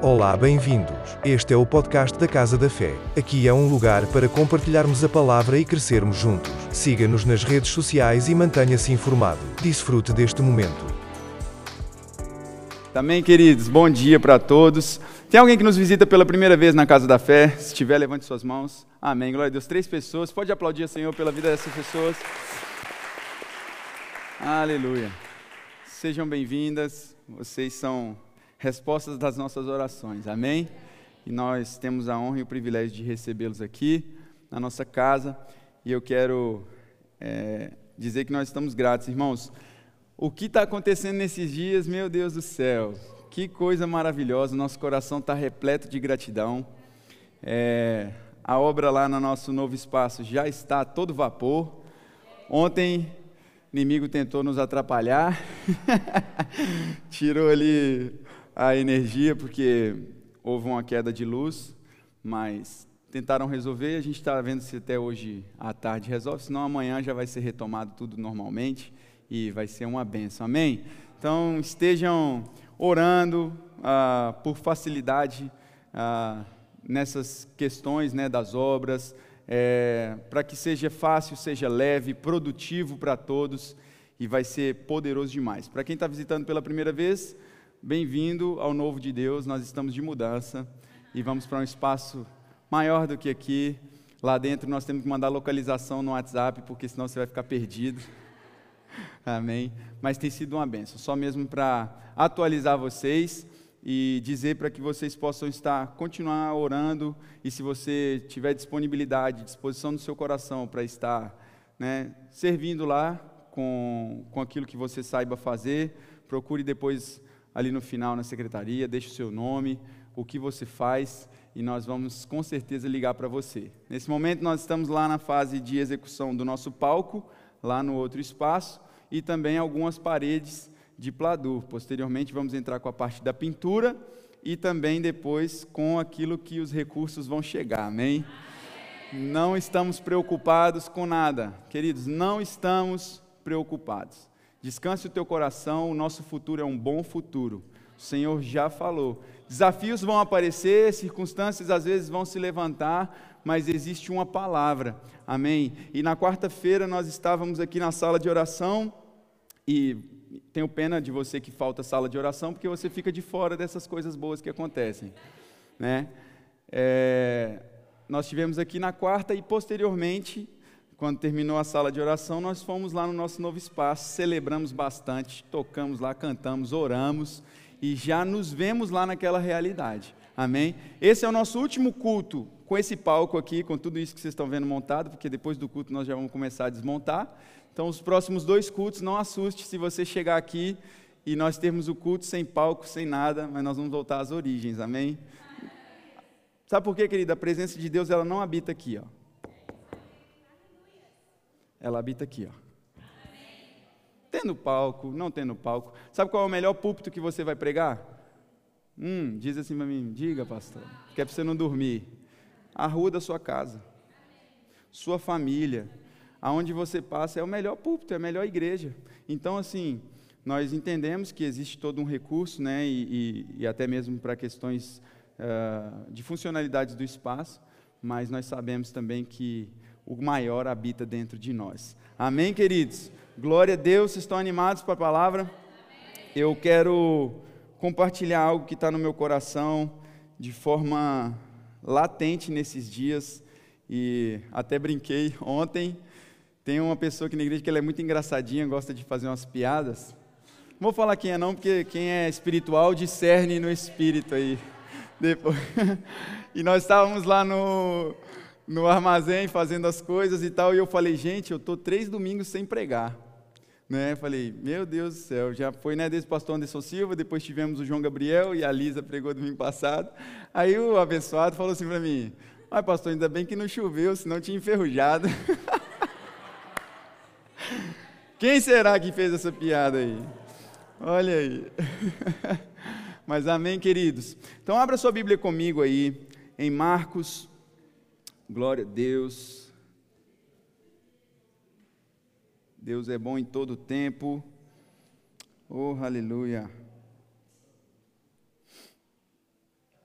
Olá, bem-vindos. Este é o podcast da Casa da Fé. Aqui é um lugar para compartilharmos a palavra e crescermos juntos. Siga-nos nas redes sociais e mantenha-se informado. Desfrute deste momento. Amém, queridos? Bom dia para todos. Tem alguém que nos visita pela primeira vez na Casa da Fé? Se tiver, levante suas mãos. Amém. Glória a Deus. 3 pessoas. Pode aplaudir ao Senhor pela vida dessas pessoas. Aleluia. Sejam bem-vindas. Vocês são respostas das nossas orações. Amém? E nós temos a honra e o privilégio de recebê-los aqui na nossa casa. E eu quero dizer que nós estamos gratos, irmãos. O que está acontecendo nesses dias, meu Deus do céu, que coisa maravilhosa, nosso coração está repleto de gratidão. A obra lá no nosso novo espaço já está a todo vapor. Ontem, o inimigo tentou nos atrapalhar, tirou ali a energia, porque houve uma queda de luz, mas tentaram resolver, a gente está vendo se até hoje à tarde resolve, senão amanhã já vai ser retomado tudo normalmente, e vai ser uma bênção, amém? Então, estejam orando por facilidade nessas questões, né, das obras, para que seja fácil, seja leve, produtivo para todos, e vai ser poderoso demais. Para quem está visitando pela primeira vez, bem-vindo ao novo de Deus. Nós estamos de mudança, e vamos para um espaço maior do que aqui. Lá dentro nós temos que mandar localização no WhatsApp, porque senão você vai ficar perdido. Amém? Mas tem sido uma bênção, só mesmo para atualizar vocês e dizer para que vocês possam continuar orando, e se você tiver disponibilidade, disposição no seu coração para estar, né, servindo lá com aquilo que você saiba fazer, procure depois ali no final na secretaria, deixe o seu nome, o que você faz, e nós vamos com certeza ligar para você. Nesse momento nós estamos lá na fase de execução do nosso palco, lá no outro espaço, e também algumas paredes de pladur. Posteriormente vamos entrar com a parte da pintura e também depois com aquilo que os recursos vão chegar, amém? Não estamos preocupados com nada, queridos, não estamos preocupados. Descanse o teu coração, o nosso futuro é um bom futuro, o Senhor já falou. Desafios vão aparecer, circunstâncias às vezes vão se levantar, mas existe uma palavra, amém? E na quarta-feira nós estávamos aqui na sala de oração, e tenho pena de você que falta sala de oração, porque você fica de fora dessas coisas boas que acontecem, né? Nós estivemos aqui na quarta, e posteriormente, quando terminou a sala de oração, nós fomos lá no nosso novo espaço, celebramos bastante, tocamos lá, cantamos, oramos, e já nos vemos lá naquela realidade, amém? Esse é o nosso último culto com esse palco aqui, com tudo isso que vocês estão vendo montado, porque depois do culto nós já vamos começar a desmontar. Então, os próximos 2 cultos, não assuste se você chegar aqui e nós termos o culto sem palco, sem nada, mas nós vamos voltar às origens, amém? Sabe por quê, querida? A presença de Deus, ela não habita aqui, ó. Ela habita aqui, ó. Tendo palco, não tendo palco. Sabe qual é o melhor púlpito que você vai pregar? Diz assim para mim, diga, pastor, que é para você não dormir. A rua da sua casa, sua família, aonde você passa, é o melhor púlpito, é a melhor igreja. Então, assim, nós entendemos que existe todo um recurso, né, e até mesmo para questões de funcionalidades do espaço, mas nós sabemos também que o maior habita dentro de nós. Amém, queridos? Glória a Deus, vocês estão animados para a palavra? Eu quero compartilhar algo que está no meu coração de forma latente nesses dias, e até brinquei ontem. Tem uma pessoa aqui na igreja que ela é muito engraçadinha, gosta de fazer umas piadas. Não vou falar quem é não, porque quem é espiritual discerne no espírito aí. Depois. E nós estávamos lá no armazém fazendo as coisas e tal, e eu falei, gente, eu estou 3 domingos sem pregar. Né? Falei, meu Deus do céu, já foi, né, desde o pastor Anderson Silva, depois tivemos o João Gabriel e a Lisa pregou domingo passado. Aí o abençoado falou assim para mim, pastor, ainda bem que não choveu, senão tinha enferrujado. Quem será que fez essa piada aí? Olha aí. Mas amém, queridos. Então abra sua Bíblia comigo aí, em Marcos, glória a Deus. Deus é bom em todo tempo. Oh, aleluia.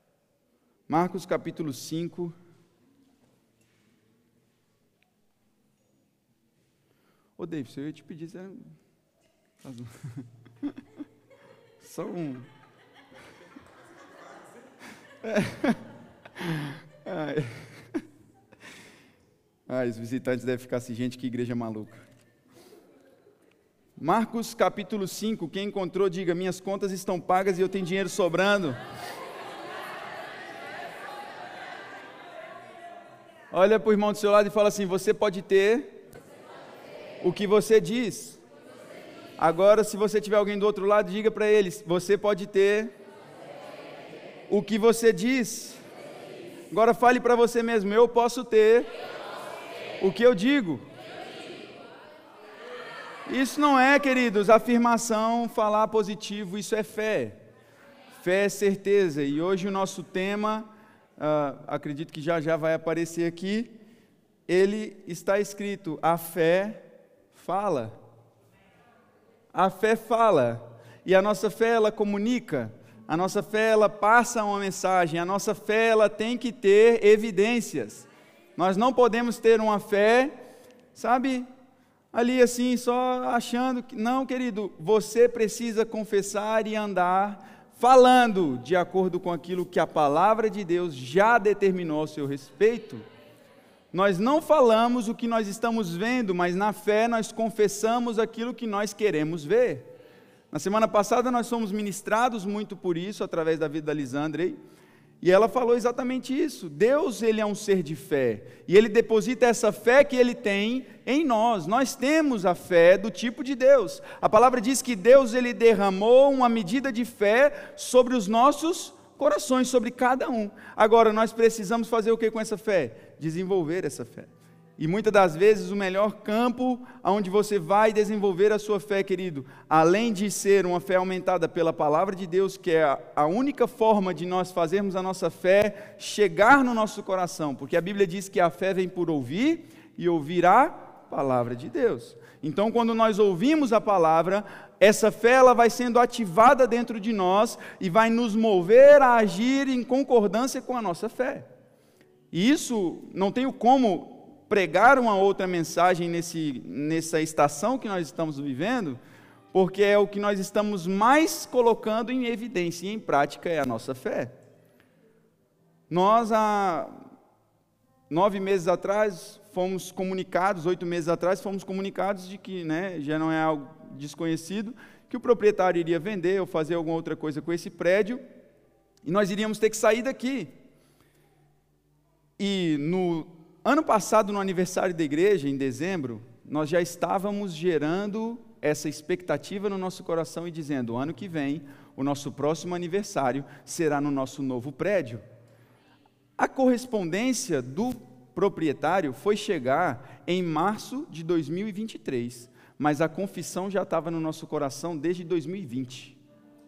Marcos capítulo 5. Ô, David, eu ia te pedir, só um... os visitantes devem ficar assim, gente, que igreja maluca. Marcos capítulo 5, quem encontrou, diga, minhas contas estão pagas e eu tenho dinheiro sobrando. Olha para o irmão do seu lado e fala assim, você pode ter o que você diz. Agora, se você tiver alguém do outro lado, diga para eles, você pode ter o que você diz. Agora fale para você mesmo, eu posso ter o que eu digo. Isso não é, queridos, afirmação, falar positivo, isso é fé. Fé é certeza. E hoje o nosso tema, acredito que já vai aparecer aqui, ele está escrito, a fé fala. A fé fala. E a nossa fé, ela comunica. A nossa fé, ela passa uma mensagem. A nossa fé, ela tem que ter evidências. Nós não podemos ter uma fé, sabe, ali assim, só achando que... Não, querido, você precisa confessar e andar falando de acordo com aquilo que a palavra de Deus já determinou ao seu respeito. Nós não falamos o que nós estamos vendo, mas na fé nós confessamos aquilo que nós queremos ver. Na semana passada nós fomos ministrados muito por isso, através da vida da Lisandre, e ela falou exatamente isso. Deus, ele é um ser de fé, e ele deposita essa fé que ele tem em nós. Nós temos a fé do tipo de Deus. A palavra diz que Deus, ele derramou uma medida de fé sobre os nossos corações, sobre cada um. Agora, nós precisamos fazer o que com essa fé? Desenvolver essa fé. E muitas das vezes o melhor campo onde você vai desenvolver a sua fé, querido, além de ser uma fé aumentada pela palavra de Deus, que é a única forma de nós fazermos a nossa fé chegar no nosso coração, porque a Bíblia diz que a fé vem por ouvir e ouvir a palavra de Deus. Então, quando nós ouvimos a palavra, essa fé ela vai sendo ativada dentro de nós e vai nos mover a agir em concordância com a nossa fé. E isso não tenho como pregar uma outra mensagem nessa estação que nós estamos vivendo, porque é o que nós estamos mais colocando em evidência e em prática é a nossa fé. Nós, há 9 meses atrás, fomos comunicados, 8 meses atrás, fomos comunicados de que, já não é algo desconhecido, que o proprietário iria vender ou fazer alguma outra coisa com esse prédio, e nós iríamos ter que sair daqui. E no ano passado, no aniversário da igreja, em dezembro, nós já estávamos gerando essa expectativa no nosso coração e dizendo, ano que vem, o nosso próximo aniversário será no nosso novo prédio. A correspondência do proprietário foi chegar em março de 2023, mas a confissão já estava no nosso coração desde 2020.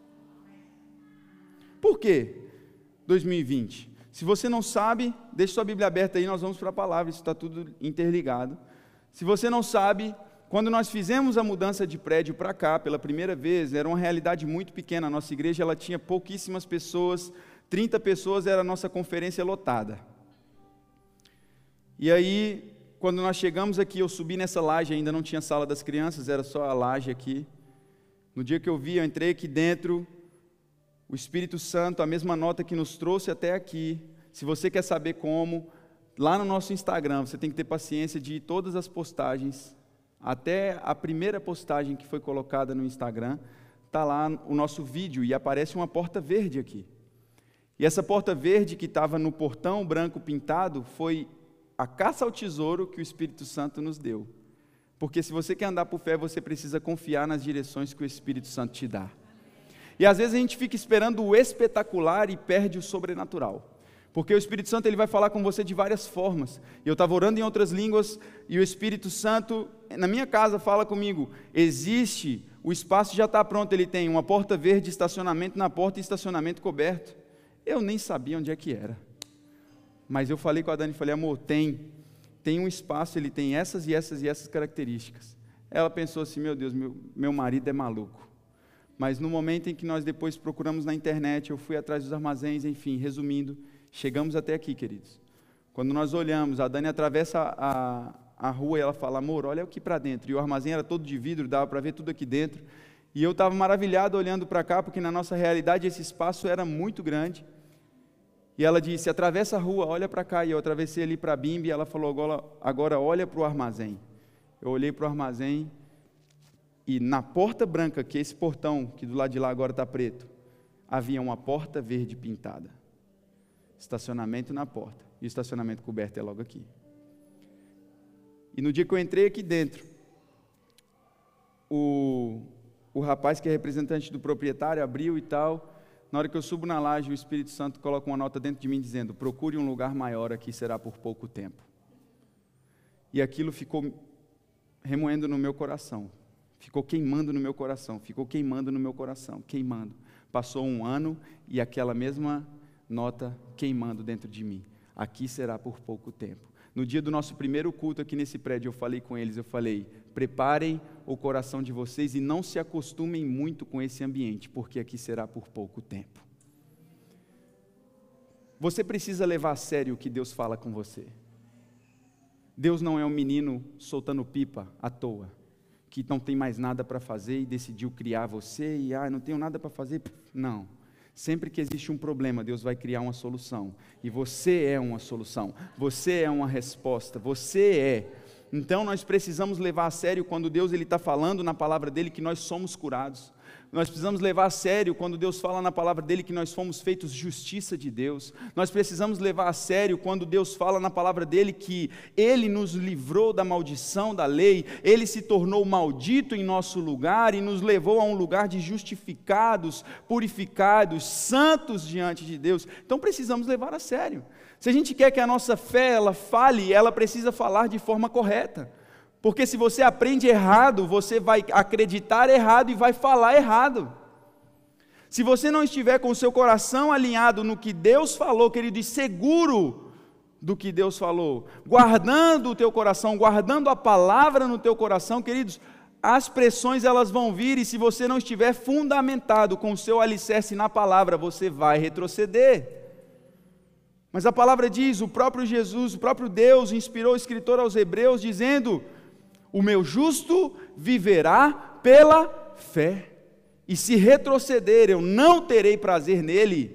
Por quê 2020? Se você não sabe, deixe sua Bíblia aberta aí, nós vamos para a palavra, isso está tudo interligado. Se você não sabe, quando nós fizemos a mudança de prédio para cá, pela primeira vez, era uma realidade muito pequena, a nossa igreja ela tinha pouquíssimas pessoas, 30 pessoas era a nossa conferência lotada. E aí, quando nós chegamos aqui, eu subi nessa laje, ainda não tinha sala das crianças, era só a laje aqui. No dia que eu entrei aqui dentro, o Espírito Santo, a mesma nota que nos trouxe até aqui, se você quer saber como, lá no nosso Instagram, você tem que ter paciência de ir todas as postagens, até a primeira postagem que foi colocada no Instagram, está lá o nosso vídeo e aparece uma porta verde aqui. E essa porta verde que estava no portão branco pintado, foi a caça ao tesouro que o Espírito Santo nos deu. Porque se você quer andar por fé, você precisa confiar nas direções que o Espírito Santo te dá. E às vezes a gente fica esperando o espetacular e perde o sobrenatural. Porque o Espírito Santo ele vai falar com você de várias formas. Eu estava orando em outras línguas e o Espírito Santo, na minha casa, fala comigo, existe, o espaço já está pronto, ele tem uma porta verde, estacionamento na porta e estacionamento coberto. Eu nem sabia onde é que era. Mas eu falei com a Dani, falei, amor, tem um espaço, ele tem essas e essas e essas características. Ela pensou assim, meu Deus, meu marido é maluco. Mas no momento em que nós depois procuramos na internet, eu fui atrás dos armazéns, enfim, resumindo, Chegamos até aqui, queridos. Quando nós olhamos, a Dani atravessa a rua e ela fala, amor, olha aqui para dentro. E o armazém era todo de vidro, dava para ver tudo aqui dentro. E eu estava maravilhado olhando para cá, porque na nossa realidade esse espaço era muito grande. E ela disse, atravessa a rua, olha para cá. E eu atravessei ali para a Bimbi e ela falou, agora olha para o armazém. Eu olhei para o armazém e na porta branca, que é esse portão, que do lado de lá agora está preto, havia uma porta verde pintada. Estacionamento na porta. E o estacionamento coberto é logo aqui. E no dia que eu entrei aqui dentro, o rapaz que é representante do proprietário abriu e tal. Na hora que eu subo na laje, o Espírito Santo coloca uma nota dentro de mim dizendo, procure um lugar maior aqui, será por pouco tempo. E aquilo ficou remoendo no meu coração. Ficou queimando no meu coração, queimando. Passou um ano e aquela mesma nota queimando dentro de mim. Aqui será por pouco tempo. No dia do nosso primeiro culto aqui nesse prédio, eu falei com eles, preparem o coração de vocês e não se acostumem muito com esse ambiente, porque aqui será por pouco tempo. Você precisa levar a sério o que Deus fala com você. Deus não é um menino soltando pipa à toa, que não tem mais nada para fazer e decidiu criar você e não tenho nada para fazer. Não. Sempre que existe um problema, Deus vai criar uma solução. E você é uma solução. Você é uma resposta. Você é. Então nós precisamos levar a sério quando Deus está falando na palavra dele que nós somos curados. Nós precisamos levar a sério quando Deus fala na palavra dele que nós fomos feitos justiça de Deus. Nós precisamos levar a sério quando Deus fala na palavra dele que ele nos livrou da maldição da lei, ele se tornou maldito em nosso lugar e nos levou a um lugar de justificados, purificados, santos diante de Deus. Então precisamos levar a sério. Se a gente quer que a nossa fé ela fale, ela precisa falar de forma correta. Porque se você aprende errado, você vai acreditar errado e vai falar errado. Se você não estiver com o seu coração alinhado no que Deus falou, querido, e seguro do que Deus falou, guardando o teu coração, guardando a palavra no teu coração, queridos, as pressões elas vão vir e se você não estiver fundamentado com o seu alicerce na palavra, você vai retroceder. Mas a palavra diz, o próprio Jesus, o próprio Deus inspirou o escritor aos Hebreus dizendo, o meu justo viverá pela fé, e se retroceder eu não terei prazer nele.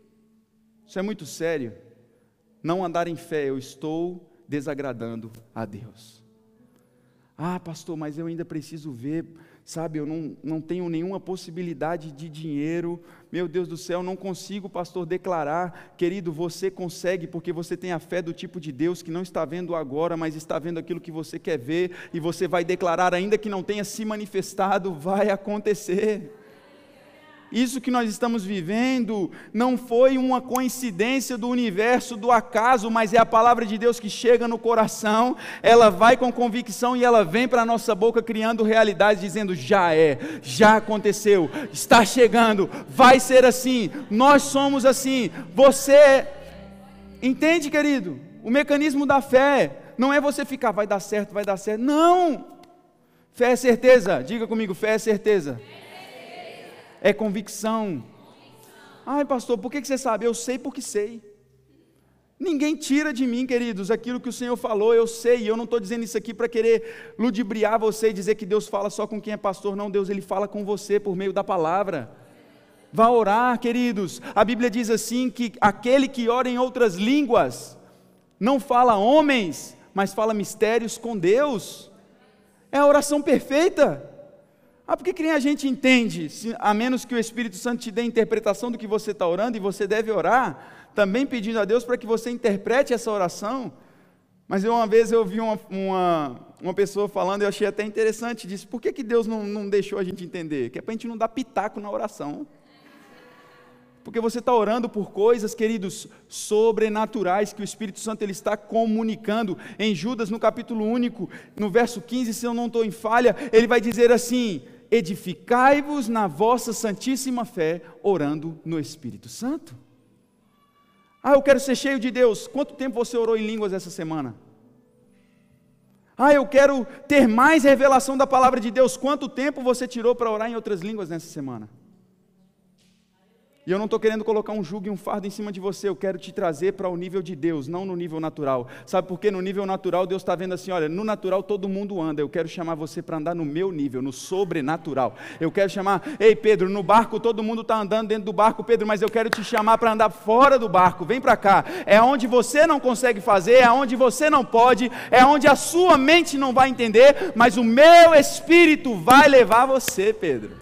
Isso é muito sério. Não andar em fé, eu estou desagradando a Deus. Pastor, mas eu ainda preciso ver, sabe, eu não tenho nenhuma possibilidade de dinheiro, meu Deus do céu, não consigo, pastor, declarar. Querido, você consegue, porque você tem a fé do tipo de Deus que não está vendo agora, mas está vendo aquilo que você quer ver, e você vai declarar, ainda que não tenha se manifestado, vai acontecer. Isso que nós estamos vivendo não foi uma coincidência do universo, do acaso, mas é a palavra de Deus que chega no coração, ela vai com convicção e ela vem para a nossa boca criando realidade, dizendo, já aconteceu, está chegando, vai ser assim, nós somos assim, você, entende, querido? O mecanismo da fé não é você ficar, vai dar certo, não, fé é certeza, diga comigo, fé é certeza. É convicção. Pastor, por que você sabe? Eu sei porque sei. Ninguém tira de mim, queridos, aquilo que o Senhor falou, eu sei, e eu não estou dizendo isso aqui para querer ludibriar você e dizer que Deus fala só com quem é pastor, não, Deus ele fala com você por meio da palavra. Vá orar, queridos, a Bíblia diz assim, que aquele que ora em outras línguas, não fala homens, mas fala mistérios com Deus, é a oração perfeita. Por que nem a gente entende, a menos que o Espírito Santo te dê a interpretação do que você está orando, e você deve orar, também pedindo a Deus para que você interprete essa oração. Mas uma vez eu vi uma pessoa falando, eu achei até interessante, disse, por que Deus não deixou a gente entender? Que é para a gente não dar pitaco na oração. Porque você está orando por coisas, queridos, sobrenaturais, que o Espírito Santo ele está comunicando. Em Judas, no capítulo único, no verso 15, se eu não estou em falha, ele vai dizer assim, edificai-vos na vossa santíssima fé, orando no Espírito Santo. Eu quero ser cheio de Deus. Quanto tempo você orou em línguas essa semana? Eu quero ter mais revelação da palavra de Deus. Quanto tempo você tirou para orar em outras línguas nessa semana? E eu não estou querendo colocar um jugo e um fardo em cima de você, eu quero te trazer para o nível de Deus, não no nível natural. Sabe por quê? No nível natural Deus está vendo assim, olha, no natural todo mundo anda, eu quero chamar você para andar no meu nível, no sobrenatural. Eu quero chamar, ei Pedro, no barco todo mundo está andando dentro do barco, Pedro, mas eu quero te chamar para andar fora do barco, vem para cá. É onde você não consegue fazer, é onde você não pode, é onde a sua mente não vai entender, mas o meu Espírito vai levar você, Pedro.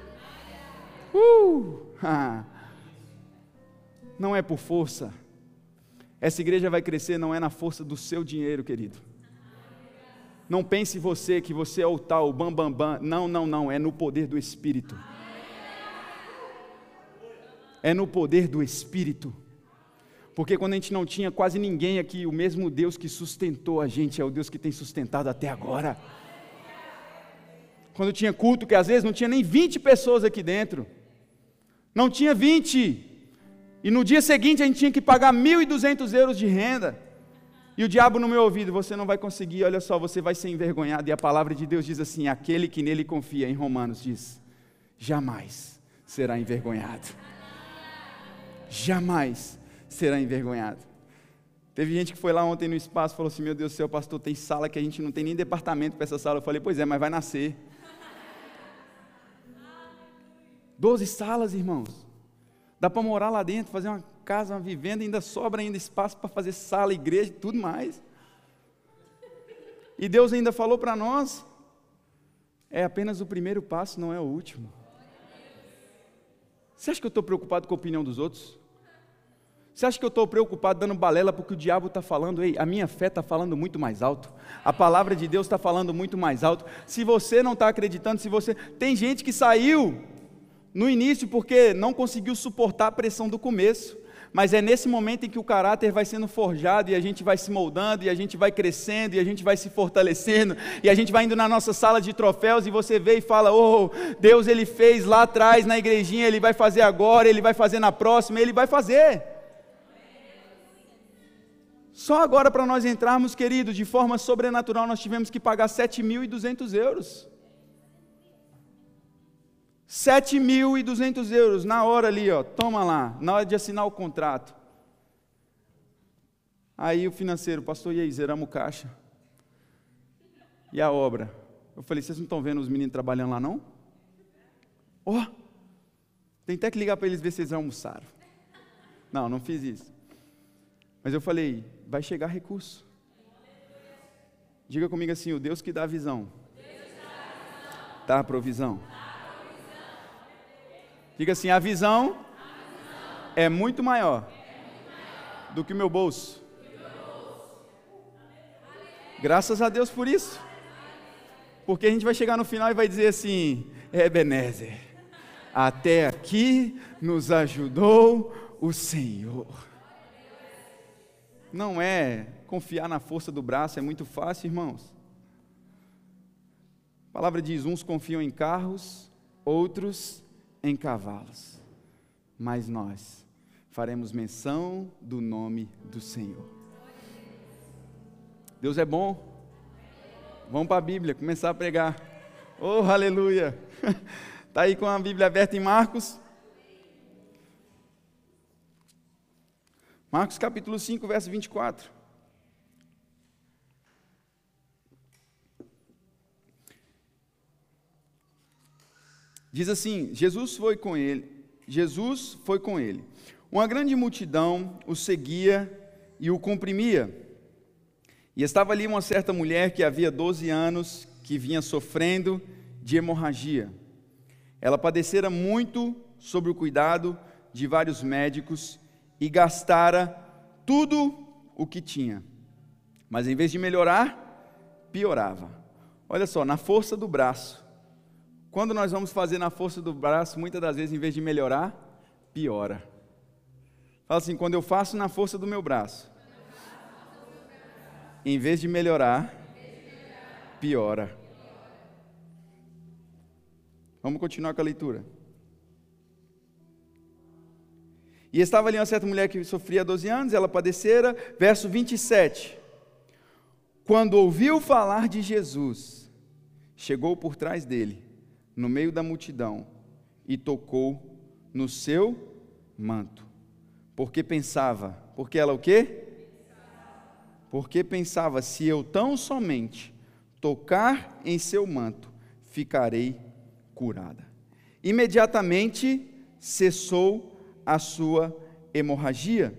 Não é por força. Essa igreja vai crescer não é na força do seu dinheiro, querido. Não pense você que você é o tal, o bam, bam, bam. Não, é no poder do Espírito. É no poder do Espírito. Porque quando a gente não tinha quase ninguém aqui, o mesmo Deus que sustentou a gente é o Deus que tem sustentado até agora. Quando tinha culto, que às vezes não tinha nem 20 pessoas aqui dentro. Não tinha 20. E no dia seguinte a gente tinha que pagar 1.200 euros de renda. E o diabo no meu ouvido, você não vai conseguir, olha só, você vai ser envergonhado. E a palavra de Deus diz assim, aquele que nele confia, em Romanos diz, jamais será envergonhado. Jamais será envergonhado. Teve gente que foi lá ontem no espaço e falou assim, meu Deus do céu, pastor, tem sala que a gente não tem nem departamento para essa sala. Eu falei, pois é, mas vai nascer. 12 salas, irmãos. Dá para morar lá dentro, fazer uma casa, uma vivenda, ainda sobra ainda espaço para fazer sala, igreja e tudo mais. E Deus ainda falou para nós, é apenas o primeiro passo, não é o último. Você acha que eu estou preocupado com a opinião dos outros? Você acha que eu estou preocupado dando balela porque o diabo está falando? Ei, a minha fé está falando muito mais alto. A palavra de Deus está falando muito mais alto. Se você não está acreditando, tem gente que saiu no início porque não conseguiu suportar a pressão do começo, mas é nesse momento em que o caráter vai sendo forjado, e a gente vai se moldando, e a gente vai crescendo, e a gente vai se fortalecendo, e a gente vai indo na nossa sala de troféus, e você vê e fala, oh, Deus ele fez lá atrás na igrejinha, Ele vai fazer agora, Ele vai fazer na próxima, Ele vai fazer. Só agora para nós entrarmos, querido, de forma sobrenatural, nós tivemos que pagar 7.200 euros. 7.200 euros, na hora ali, ó, toma lá, na hora de assinar o contrato. Aí o financeiro, pastor, e aí, zeramos o caixa. E a obra? Eu falei, vocês não estão vendo os meninos trabalhando lá não? Ó, tem até que ligar para eles ver se eles almoçaram. Não fiz isso. Mas eu falei, vai chegar recurso. Diga comigo assim, o Deus que dá a visão, dá a provisão. Diga assim, a visão é muito maior do que o meu bolso. Graças a Deus por isso. Porque a gente vai chegar no final e vai dizer assim, Ebenezer, até aqui nos ajudou o Senhor. Não é confiar na força do braço, é muito fácil, irmãos. A palavra diz, uns confiam em carros, outros em cavalos, mas nós faremos menção do nome do Senhor. Deus é bom. Vamos para a Bíblia, começar a pregar. Oh, aleluia. Está aí com a Bíblia aberta em Marcos. Marcos capítulo 5, verso 24. Diz assim, Jesus foi com ele. Uma grande multidão o seguia e o comprimia. E estava ali uma certa mulher que havia 12 anos, que vinha sofrendo de hemorragia. Ela padecera muito sob o cuidado de vários médicos e gastara tudo o que tinha. Mas em vez de melhorar, piorava. Olha só, na força do braço. Quando nós vamos fazer na força do braço, muitas das vezes, em vez de melhorar, piora. Fala assim, quando eu faço na força do meu braço, em vez de melhorar, piora. Vamos continuar com a leitura. E estava ali uma certa mulher que sofria há 12 anos, ela padecera, verso 27. Quando ouviu falar de Jesus, chegou por trás dele, no meio da multidão, e tocou no seu manto. Porque ela o quê? Porque pensava, se eu tão somente tocar em seu manto, ficarei curada. Imediatamente cessou a sua hemorragia.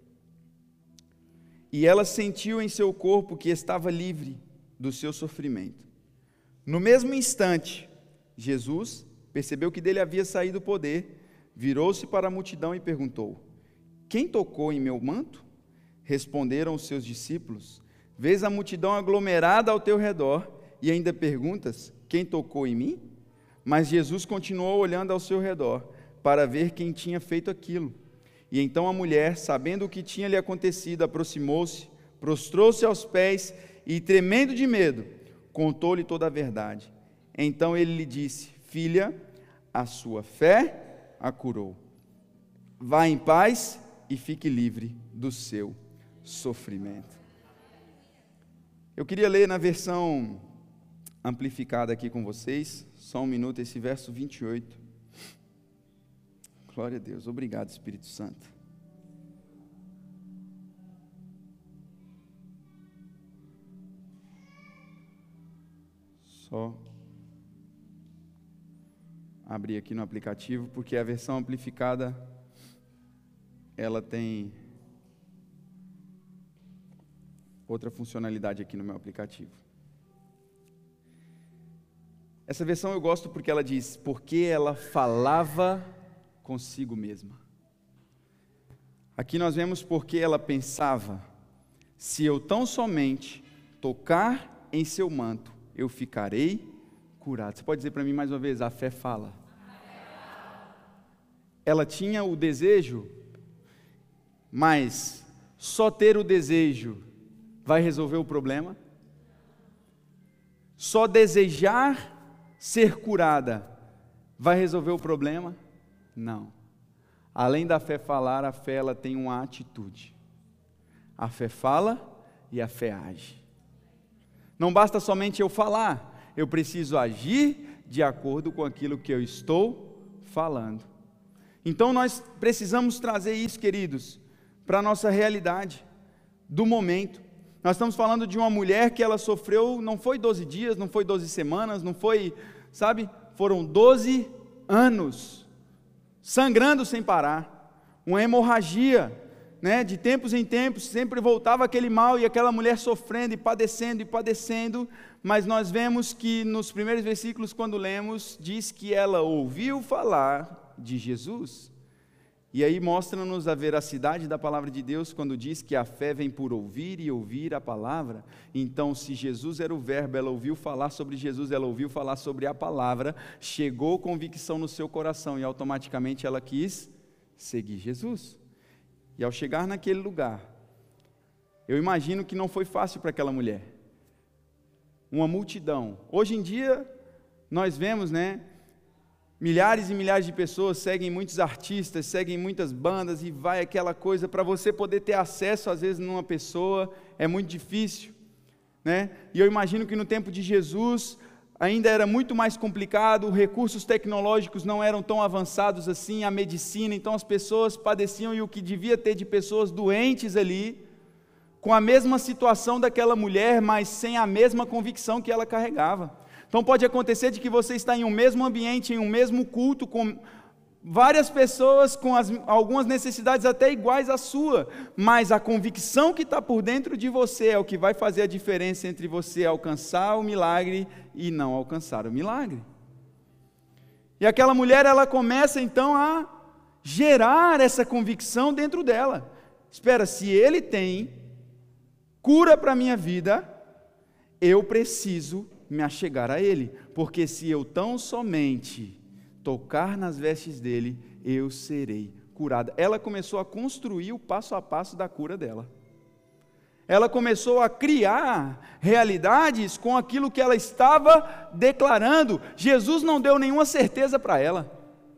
E ela sentiu em seu corpo que estava livre do seu sofrimento. No mesmo instante, Jesus percebeu que dele havia saído o poder, virou-se para a multidão e perguntou: quem tocou em meu manto? Responderam os seus discípulos: vês a multidão aglomerada ao teu redor e ainda perguntas: quem tocou em mim? Mas Jesus continuou olhando ao seu redor para ver quem tinha feito aquilo. E então a mulher, sabendo o que tinha lhe acontecido, aproximou-se, prostrou-se aos pés e, tremendo de medo, contou-lhe toda a verdade. Então ele lhe disse: filha, a sua fé a curou. Vá em paz e fique livre do seu sofrimento. Eu queria ler na versão amplificada aqui com vocês, só um minuto, esse verso 28. Glória a Deus, obrigado, Espírito Santo. Só abrir aqui no aplicativo, porque a versão amplificada, ela tem outra funcionalidade aqui no meu aplicativo. Essa versão eu gosto porque ela diz, porque ela falava consigo mesma. Aqui nós vemos porque ela pensava, se eu tão somente tocar em seu manto, eu ficarei curado. Você pode dizer para mim mais uma vez, a fé fala. Ela tinha o desejo, mas só ter o desejo vai resolver o problema? Só desejar ser curada vai resolver o problema? Não. Além da fé falar, a fé ela tem uma atitude. A fé fala e a fé age. Não basta somente eu falar, eu preciso agir de acordo com aquilo que eu estou falando. Então nós precisamos trazer isso, queridos, para a nossa realidade do momento. Nós estamos falando de uma mulher que ela sofreu, não foi 12 dias, não foi 12 semanas, não foi, foram 12 anos, sangrando sem parar, uma hemorragia, de tempos em tempos, sempre voltava aquele mal, e aquela mulher sofrendo e padecendo, mas nós vemos que nos primeiros versículos, quando lemos, diz que ela ouviu falar de Jesus. E aí mostra-nos a veracidade da palavra de Deus, quando diz que a fé vem por ouvir e ouvir a palavra. Então, se Jesus era o verbo, ela ouviu falar sobre Jesus, ela ouviu falar sobre a palavra, chegou convicção no seu coração e automaticamente ela quis seguir Jesus. E ao chegar naquele lugar, eu imagino que não foi fácil para aquela mulher. Uma multidão. Hoje em dia, nós vemos, milhares e milhares de pessoas seguem muitos artistas, seguem muitas bandas e vai aquela coisa, para você poder ter acesso às vezes numa pessoa, é muito difícil, E eu imagino que no tempo de Jesus ainda era muito mais complicado, recursos tecnológicos não eram tão avançados assim, a medicina, então as pessoas padeciam, e o que devia ter de pessoas doentes ali, com a mesma situação daquela mulher, mas sem a mesma convicção que ela carregava. Então pode acontecer de que você está em um mesmo ambiente, em um mesmo culto, com várias pessoas com algumas necessidades até iguais à sua, mas a convicção que está por dentro de você é o que vai fazer a diferença entre você alcançar o milagre e não alcançar o milagre. E aquela mulher, ela começa então a gerar essa convicção dentro dela. Espera, se ele tem cura para a minha vida, eu preciso me achegar a ele, porque se eu tão somente tocar nas vestes dele, eu serei curada. Ela começou a construir o passo a passo da cura dela. Ela começou a criar realidades com aquilo que ela estava declarando. Jesus não deu nenhuma certeza para ela.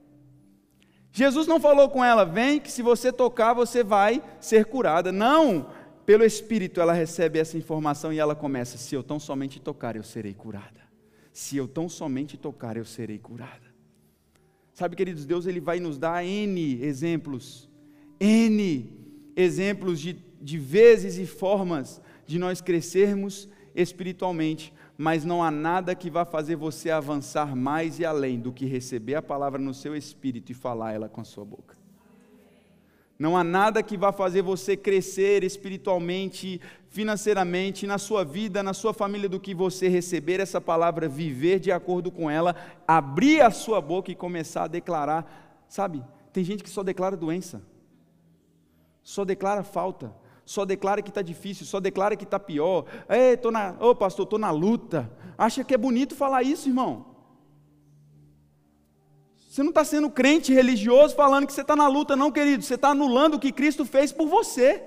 Jesus não falou com ela, vem que se você tocar você vai ser curada. Não, pelo Espírito ela recebe essa informação e ela começa, se eu tão somente tocar eu serei curada. Se eu tão somente tocar eu serei curada. Sabe, queridos, Deus ele vai nos dar N exemplos de vezes e formas de nós crescermos espiritualmente, mas não há nada que vá fazer você avançar mais e além do que receber a palavra no seu espírito e falar ela com a sua boca. Não há nada que vá fazer você crescer espiritualmente, financeiramente, na sua vida, na sua família, do que você receber essa palavra, viver de acordo com ela, abrir a sua boca e começar a declarar. Sabe, tem gente que só declara doença, só declara falta, só declara que está difícil, só declara que está pior. Pastor, estou na luta. Acha que é bonito falar isso, irmão? Você não está sendo crente religioso falando que você está na luta, não, querido. Você está anulando o que Cristo fez por você.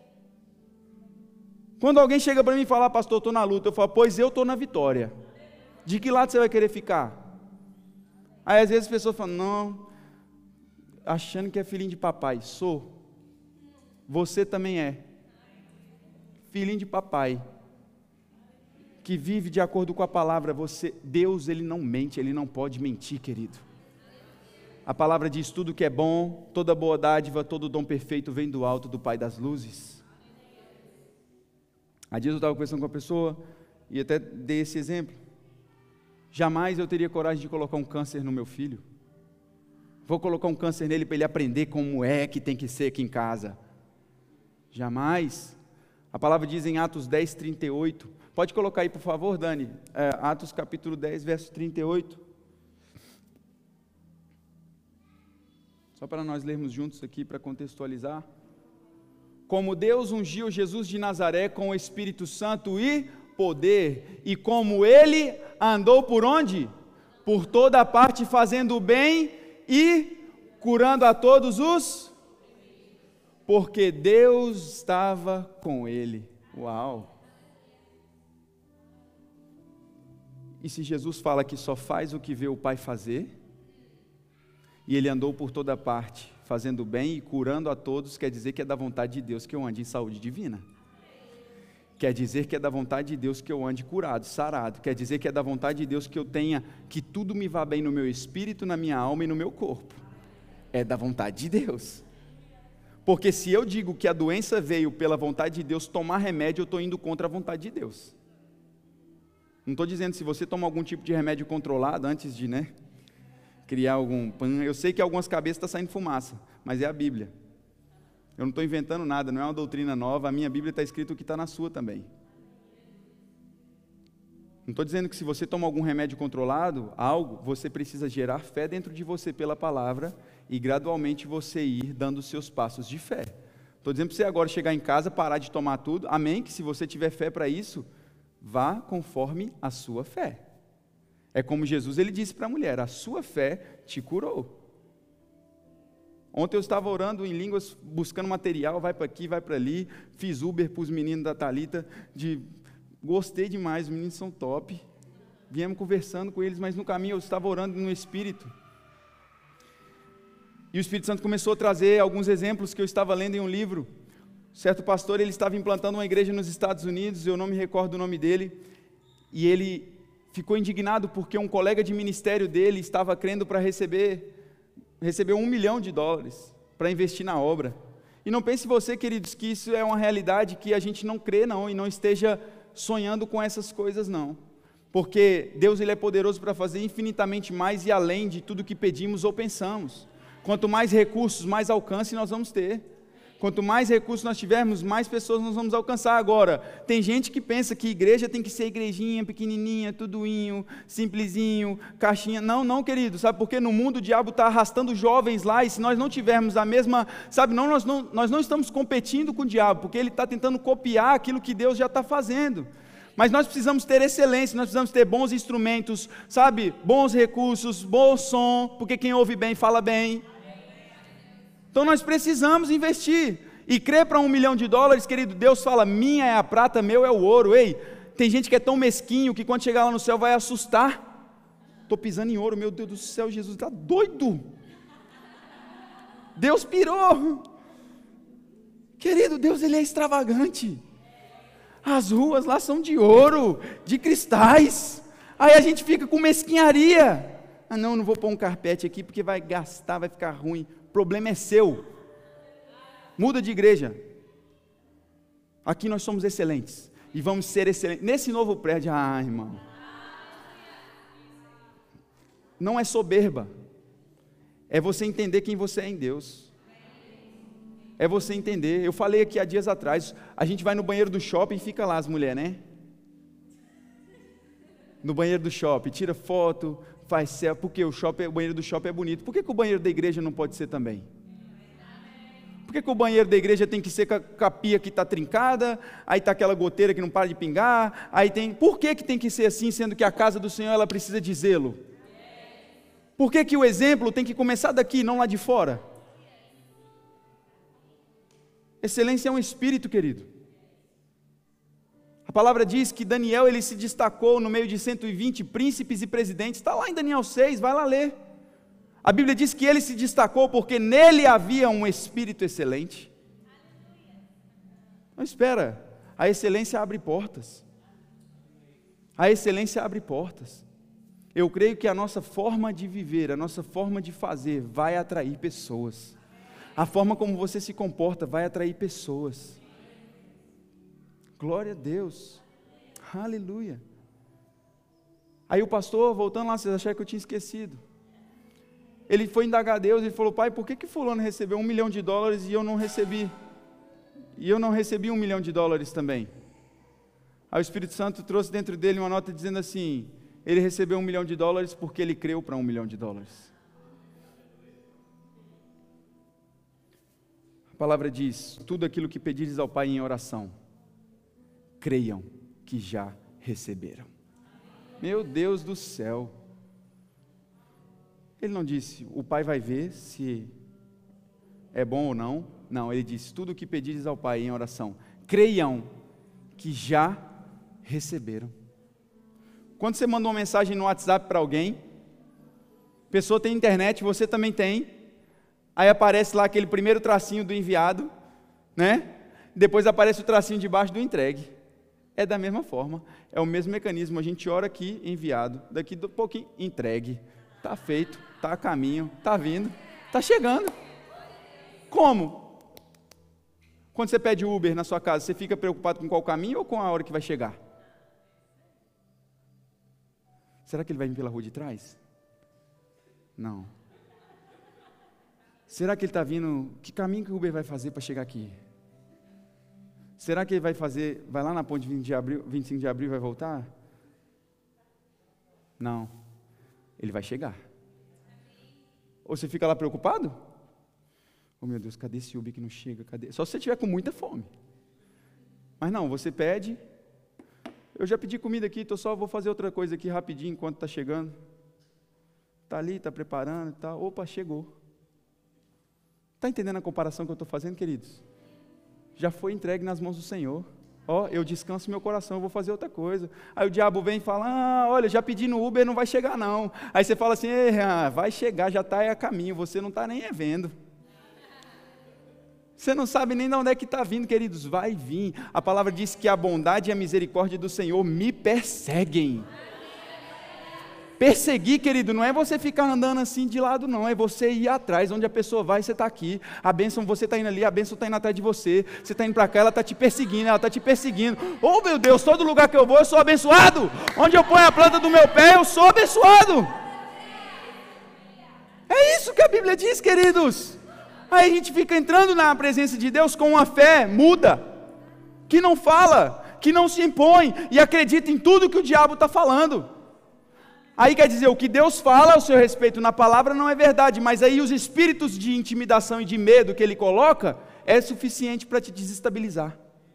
Quando alguém chega para mim e fala, pastor, estou na luta, eu falo, pois eu estou na vitória. De que lado você vai querer ficar? Aí às vezes as pessoas falam, não, achando que é filhinho de papai. Sou. Você também é. Filhinho de papai. Que vive de acordo com a palavra. Deus, ele não mente, ele não pode mentir, querido. A palavra diz, tudo que é bom, toda boa dádiva, todo dom perfeito vem do alto do Pai das luzes. Há dias eu estava conversando com uma pessoa, e até dei esse exemplo. Jamais eu teria coragem de colocar um câncer no meu filho. Vou colocar um câncer nele para ele aprender como é que tem que ser aqui em casa. Jamais. A palavra diz em Atos 10, 38. Pode colocar aí, por favor, Dani. Atos capítulo 10, verso 38. Só para nós lermos juntos aqui, para contextualizar. Como Deus ungiu Jesus de Nazaré com o Espírito Santo e poder, e como Ele andou por onde? Por toda parte, fazendo o bem e curando a todos os... Porque Deus estava com Ele. Uau! E se Jesus fala que só faz o que vê o Pai fazer... E ele andou por toda parte, fazendo bem e curando a todos, quer dizer que é da vontade de Deus que eu ande em saúde divina. Quer dizer que é da vontade de Deus que eu ande curado, sarado. Quer dizer que é da vontade de Deus que eu tenha, que tudo me vá bem no meu espírito, na minha alma e no meu corpo. É da vontade de Deus. Porque se eu digo que a doença veio pela vontade de Deus, tomar remédio, eu estou indo contra a vontade de Deus. Não estou dizendo se você toma algum tipo de remédio controlado antes de, criar algum... Eu sei que algumas cabeças estão saindo fumaça, mas é a Bíblia. Eu não estou inventando nada, não é uma doutrina nova, a minha Bíblia está escrito o que está na sua também. Não estou dizendo que se você toma algum remédio controlado, você precisa gerar fé dentro de você pela palavra e gradualmente você ir dando os seus passos de fé. Estou dizendo para você agora chegar em casa, parar de tomar tudo, amém? Que se você tiver fé para isso, vá conforme a sua fé. É como Jesus, ele disse para a mulher, a sua fé te curou. Ontem eu estava orando em línguas, buscando material, vai para aqui, vai para ali, fiz Uber para os meninos da Thalita, gostei demais, os meninos são top, viemos conversando com eles, mas no caminho eu estava orando no Espírito, e o Espírito Santo começou a trazer alguns exemplos que eu estava lendo em um livro. Certo pastor, ele estava implantando uma igreja nos Estados Unidos, eu não me recordo o nome dele, e ele ficou indignado porque um colega de ministério dele estava crendo para recebeu $1 milhão para investir na obra. E não pense você, queridos, que isso é uma realidade que a gente não crê não, e não esteja sonhando com essas coisas não, porque Deus ele é poderoso para fazer infinitamente mais e além de tudo que pedimos ou pensamos. Quanto mais recursos, mais alcance nós vamos ter. Quanto mais recursos nós tivermos, mais pessoas nós vamos alcançar. Agora, tem gente que pensa que igreja tem que ser igrejinha, pequenininha, tudoinho, simplesinho, caixinha. Não, querido, sabe? Porque no mundo o diabo está arrastando jovens lá, e se nós não tivermos a mesma, sabe? Nós não estamos competindo com o diabo, porque ele está tentando copiar aquilo que Deus já está fazendo. Mas nós precisamos ter excelência, nós precisamos ter bons instrumentos, sabe? Bons recursos, bom som, porque quem ouve bem, fala bem. Então nós precisamos investir, e crer para $1 milhão, querido, Deus fala, minha é a prata, meu é o ouro. Ei, tem gente que é tão mesquinho, que quando chegar lá no céu vai assustar, estou pisando em ouro, meu Deus do céu, Jesus está doido, Deus pirou, querido, Deus ele é extravagante, as ruas lá são de ouro, de cristais, aí a gente fica com mesquinharia, Ah não, não vou pôr um carpete aqui porque vai gastar, vai ficar ruim. O problema é seu. Muda de igreja. Aqui nós somos excelentes. E vamos ser excelentes. Nesse novo prédio, irmão. Não é soberba. É você entender quem você é em Deus. É você entender. Eu falei aqui há dias atrás, a gente vai no banheiro do shopping e fica lá as mulheres, né? No banheiro do shopping, tira foto, faz selfie, porque o banheiro do shopping é bonito. Por que o banheiro da igreja não pode ser também? Por que o banheiro da igreja tem que ser com a pia que está trincada, aí está aquela goteira que não para de pingar, aí tem... Por que tem que ser assim, sendo que a casa do Senhor ela precisa de zelo? Por que o exemplo tem que começar daqui, não lá de fora? Excelência é um espírito, querido. A palavra diz que Daniel ele se destacou no meio de 120 príncipes e presidentes. Está lá em Daniel 6, vai lá ler. A Bíblia diz que ele se destacou porque nele havia um espírito excelente. Não espera, a excelência abre portas. A excelência abre portas. Eu creio que a nossa forma de viver, a nossa forma de fazer vai atrair pessoas. A forma como você se comporta vai atrair pessoas. Glória a Deus. Aleluia. Aí o pastor, voltando lá, vocês acharam que eu tinha esquecido. Ele foi indagar a Deus e falou: pai, por que fulano recebeu $1 milhão e eu não recebi? E eu não recebi $1 milhão também. Aí o Espírito Santo trouxe dentro dele uma nota dizendo assim: ele recebeu $1 milhão porque ele creu para $1 milhão. A palavra diz: tudo aquilo que pedires ao Pai em oração, creiam que já receberam. Meu Deus do céu. Ele não disse, o Pai vai ver se é bom ou não. Não, ele disse, tudo o que pedires ao Pai em oração, creiam que já receberam. Quando você manda uma mensagem no WhatsApp para alguém, a pessoa tem internet, você também tem, aí aparece lá aquele primeiro tracinho do enviado, né? Depois aparece o tracinho de baixo do entregue. É da mesma forma, é o mesmo mecanismo. A gente ora aqui, enviado, daqui a pouquinho, entregue. Está feito, está a caminho, está vindo, está chegando. Como? Quando você pede Uber na sua casa, você fica preocupado com qual caminho ou com a hora que vai chegar? Será que ele vai vir pela rua de trás? Não. Será que ele está vindo, que caminho que o Uber vai fazer para chegar aqui? Será que ele vai lá na ponte 25 de abril e vai voltar? Não. Ele vai chegar. Ou você fica lá preocupado? Oh meu Deus, cadê esse Uber que não chega? Cadê? Só se você estiver com muita fome. Mas não, você pede. Eu já pedi comida aqui, vou fazer outra coisa aqui rapidinho enquanto está chegando. Está ali, está preparando e tal. Opa, chegou. Está entendendo a comparação que eu estou fazendo, queridos? Já foi entregue nas mãos do Senhor. Eu descanso meu coração, eu vou fazer outra coisa. Aí o diabo vem e fala, olha, já pedi no Uber, não vai chegar não. Aí você fala assim, vai chegar, já está a caminho, você não está nem vendo. Você não sabe nem de onde é que está vindo, queridos, vai vir. A palavra diz que a bondade e a misericórdia do Senhor me perseguem. Perseguir, querido, não é você ficar andando assim de lado, não, é você ir atrás, onde a pessoa vai, você está aqui, a bênção, você está indo ali, a bênção está indo atrás de você está indo para cá, ela está te perseguindo, oh meu Deus, todo lugar que eu vou, eu sou abençoado, onde eu ponho a planta do meu pé, eu sou abençoado, é isso que a Bíblia diz, queridos. Aí a gente fica entrando na presença de Deus com uma fé muda, que não fala, que não se impõe, e acredita em tudo que o diabo está falando. Aí quer dizer, o que Deus fala ao seu respeito na palavra não é verdade, mas aí os espíritos de intimidação e de medo que ele coloca, é suficiente para te desestabilizar.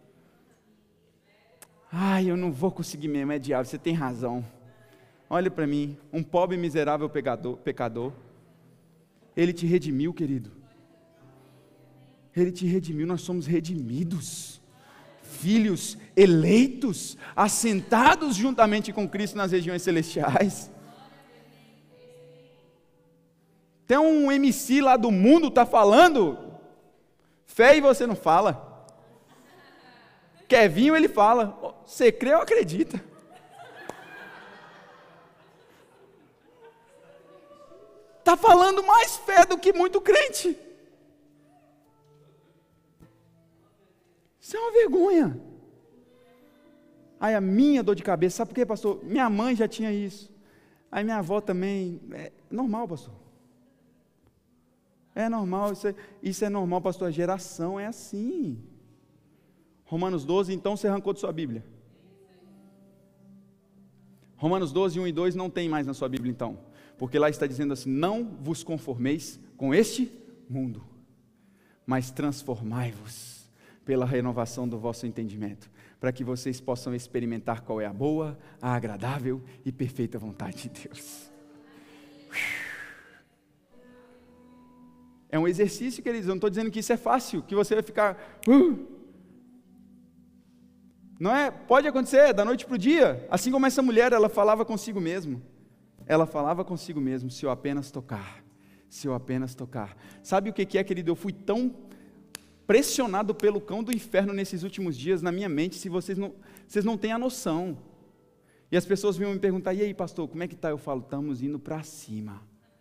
Eu não vou conseguir mesmo, é diabo, você tem razão. Olha para mim, um pobre miserável pecador, ele te redimiu, querido. Ele te redimiu, nós somos redimidos. Filhos eleitos, assentados juntamente com Cristo nas regiões celestiais. Tem um MC lá do mundo, está falando, fé e você não fala. Kevinho ele fala, você crê ou acredita? está falando mais fé do que muito crente. Isso é uma vergonha. Aí a minha dor de cabeça, sabe por quê, pastor? Minha mãe já tinha isso. Aí minha avó também. É normal, pastor. É normal, isso é normal, pastor. A geração é assim. Romanos 12, então você arrancou de sua Bíblia. Romanos 12, 1 e 2 não tem mais na sua Bíblia então. Porque lá está dizendo assim: não vos conformeis com este mundo, mas transformai-vos pela renovação do vosso entendimento, para que vocês possam experimentar qual é a boa, a agradável e perfeita vontade de Deus. É um exercício, queridos, eu não estou dizendo que isso é fácil, que você vai ficar... Não é? Pode acontecer, da noite para o dia, assim como essa mulher, ela falava consigo mesma. Ela falava consigo mesma: se eu apenas tocar, se eu apenas tocar. Sabe o que é, querido? Eu fui tão pressionado pelo cão do inferno nesses últimos dias na minha mente, se vocês não têm a noção. E as pessoas vinham me perguntar: e aí, pastor, como é que está? Eu falo: estamos indo para cima.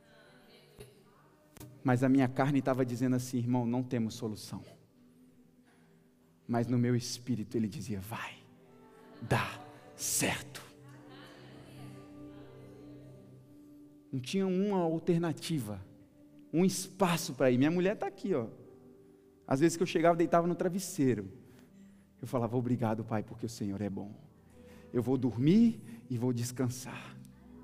Mas a minha carne estava dizendo assim: irmão, não temos solução. Mas no meu espírito ele dizia: vai, dá certo. Não tinha uma alternativa, um espaço para ir. Minha mulher está aqui, ó. Às vezes que eu chegava, deitava no travesseiro, eu falava: obrigado, Pai, porque o Senhor é bom. Eu vou dormir e vou descansar.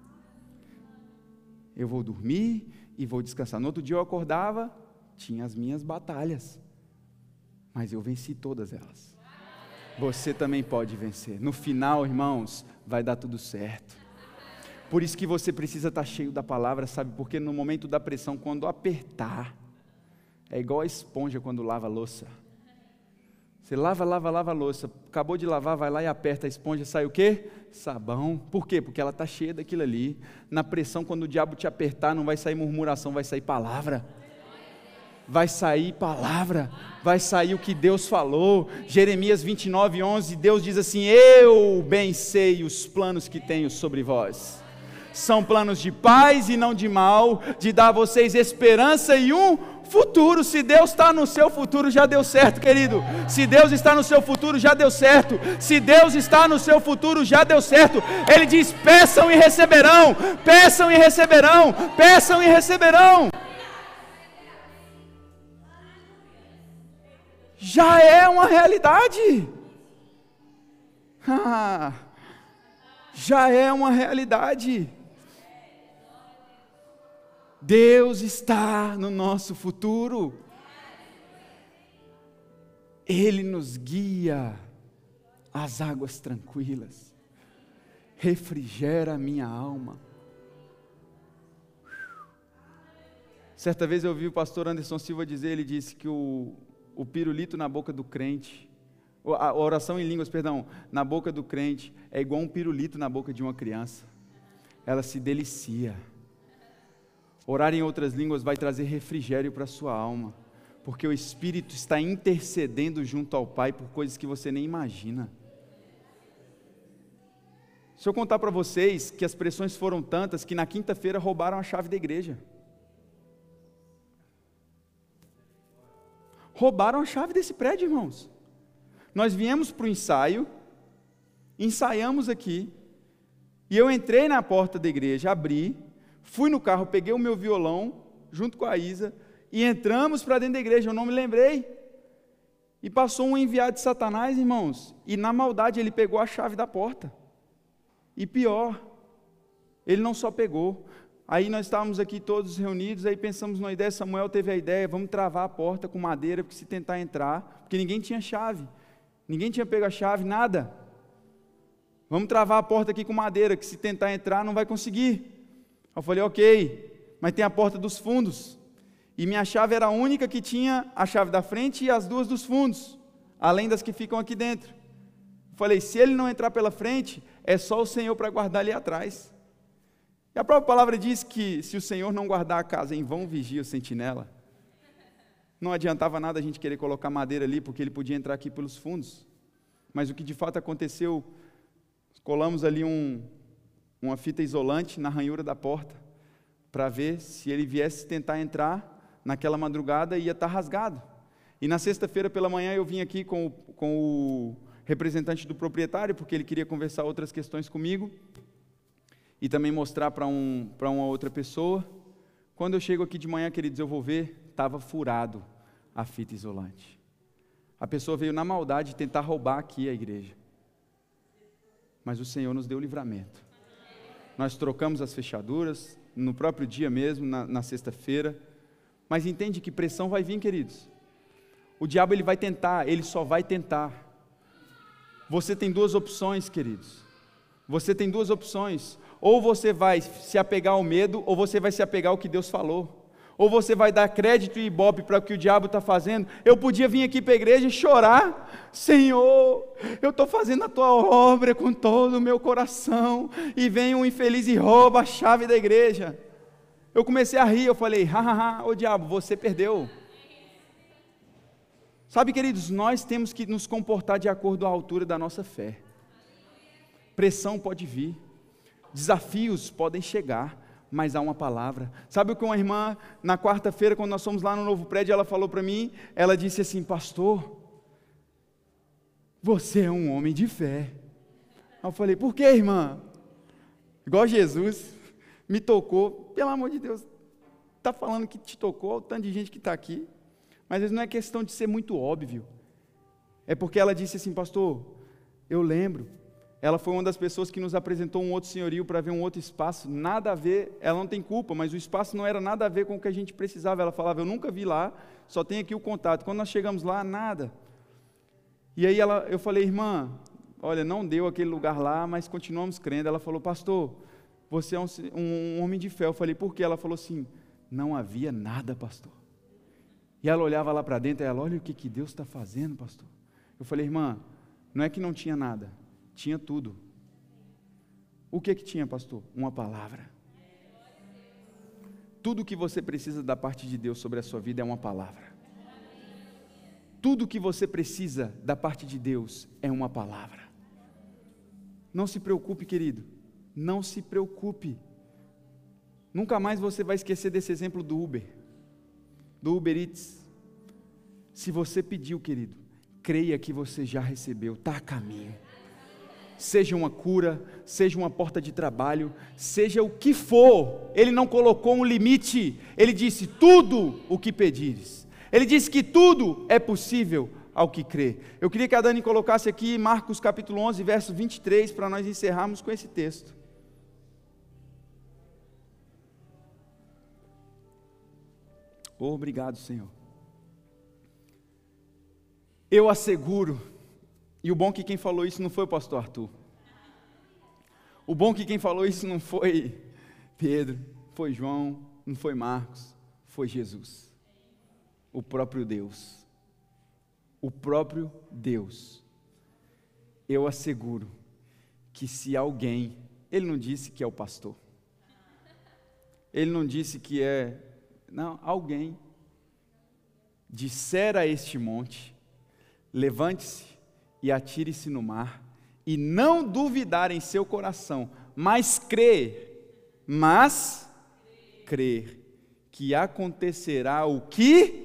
Eu vou dormir e vou descansar. No outro dia eu acordava, tinha as minhas batalhas, mas eu venci todas elas. Você também pode vencer. No final, irmãos, vai dar tudo certo. Por isso que você precisa estar cheio da palavra, sabe? Porque no momento da pressão, quando apertar, é igual a esponja quando lava a louça. Você lava a louça, acabou de lavar, vai lá e aperta a esponja, sai o quê? Sabão. Por quê? Porque ela está cheia daquilo ali. Na pressão, quando o diabo te apertar, não vai sair murmuração, vai sair palavra. Vai sair palavra, vai sair o que Deus falou. Jeremias 29, 11, Deus diz assim: eu bem sei os planos que tenho sobre vós. São planos de paz e não de mal, de dar a vocês esperança e um futuro. Se Deus está no seu futuro, já deu certo, querido. Se Deus está no seu futuro, já deu certo. Se Deus está no seu futuro, já deu certo. Ele diz: peçam e receberão, peçam e receberão, peçam e receberão. Já é uma realidade. Já é uma realidade. Deus está no nosso futuro. Ele nos guia às águas tranquilas, refrigera a minha alma. Certa vez eu ouvi o pastor Anderson Silva dizer, ele disse que o pirulito na boca do crente, a oração em línguas, na boca do crente é igual um pirulito na boca de uma criança. Ela se delicia. Orar em outras línguas vai trazer refrigério para a sua alma, porque o Espírito está intercedendo junto ao Pai por coisas que você nem imagina. Se eu contar para vocês que as pressões foram tantas que na quinta-feira roubaram a chave da igreja. Roubaram a chave desse prédio, irmãos. Nós viemos para o ensaio, ensaiamos aqui, e eu entrei na porta da igreja, abri, fui no carro, peguei o meu violão, junto com a Isa, e entramos para dentro da igreja, eu não me lembrei. E passou um enviado de Satanás, irmãos, e na maldade ele pegou a chave da porta. E pior, ele não só pegou, aí nós estávamos aqui todos reunidos, aí pensamos numa ideia, Samuel teve a ideia, vamos travar a porta com madeira, porque se tentar entrar, porque ninguém tinha chave, ninguém tinha pego a chave, nada. Vamos travar a porta aqui com madeira, que se tentar entrar não vai conseguir. Eu falei, ok, mas tem a porta dos fundos, e minha chave era a única que tinha a chave da frente e as duas dos fundos, além das que ficam aqui dentro. Eu falei, se ele não entrar pela frente, é só o Senhor para guardar ali atrás. E a própria palavra diz que se o Senhor não guardar a casa, em vão vigia o sentinela. Não adiantava nada a gente querer colocar madeira ali, porque ele podia entrar aqui pelos fundos. Mas o que de fato aconteceu, colamos ali uma fita isolante na ranhura da porta, para ver se ele viesse tentar entrar naquela madrugada ia estar rasgado. E na sexta-feira pela manhã eu vim aqui com o representante do proprietário, porque ele queria conversar outras questões comigo, e também mostrar para uma outra pessoa. Quando eu chego aqui de manhã, queridos, eu vou ver, estava furado a fita isolante. A pessoa veio na maldade tentar roubar aqui a igreja. Mas o Senhor nos deu livramento. Nós trocamos as fechaduras, no próprio dia mesmo, na sexta-feira. Mas entende que pressão vai vir, queridos. O diabo ele vai tentar, ele só vai tentar. Você tem duas opções, queridos. Você tem duas opções. Ou você vai se apegar ao medo, ou você vai se apegar ao que Deus falou. Ou você vai dar crédito e ibope para o que o diabo está fazendo. Eu podia vir aqui para a igreja e chorar: Senhor, eu estou fazendo a tua obra com todo o meu coração, e vem um infeliz e rouba a chave da igreja. Eu comecei a rir, eu falei: ô diabo, você perdeu. Sabe, queridos, nós temos que nos comportar de acordo à altura da nossa fé. Pressão pode vir, desafios podem chegar, mas há uma palavra. Sabe o que uma irmã, na quarta-feira, quando nós fomos lá no novo prédio, ela falou para mim, ela disse assim: pastor, você é um homem de fé. Eu falei: por quê, irmã? Igual Jesus me tocou. Pelo amor de Deus, está falando que te tocou, o tanto de gente que está aqui. Mas às vezes não é questão de ser muito óbvio. É porque ela disse assim: pastor, eu lembro, ela foi uma das pessoas que nos apresentou um outro senhorio para ver um outro espaço, nada a ver, ela não tem culpa, mas o espaço não era nada a ver com o que a gente precisava. Ela falava: eu nunca vi lá, só tem aqui o contato. Quando nós chegamos lá, nada. E aí eu falei: irmã, olha, não deu aquele lugar lá, mas continuamos crendo. Ela falou: pastor, você é um homem de fé. Eu falei: por quê? Ela falou assim: não havia nada, pastor. E ela olhava lá para dentro e ela: olha o que Deus está fazendo, pastor. Eu falei: irmã, não é que não tinha nada, tinha tudo. O que tinha, pastor? Uma palavra. Tudo que você precisa da parte de Deus sobre a sua vida é uma palavra. Tudo que você precisa da parte de Deus é uma palavra. Não se preocupe, querido, não se preocupe. Nunca mais você vai esquecer desse exemplo do Uber Eats. Se você pediu, querido, creia que você já recebeu, está a caminho. Seja uma cura, seja uma porta de trabalho, seja o que for, Ele não colocou um limite. Ele disse: tudo o que pedires. Ele disse que tudo é possível ao que crê. Eu queria que a Dani colocasse aqui Marcos capítulo 11, verso 23, para nós encerrarmos com esse texto. Obrigado, Senhor. Eu asseguro, e o bom que quem falou isso não foi o pastor Arthur. O bom que quem falou isso não foi Pedro, foi João, não foi Marcos, foi Jesus. O próprio Deus. O próprio Deus. Eu asseguro que se alguém, ele não disse que é o pastor. Ele não disse que é, não, alguém disser a este monte: levante-se e atire-se no mar, e não duvidar em seu coração, mas crer que acontecerá o que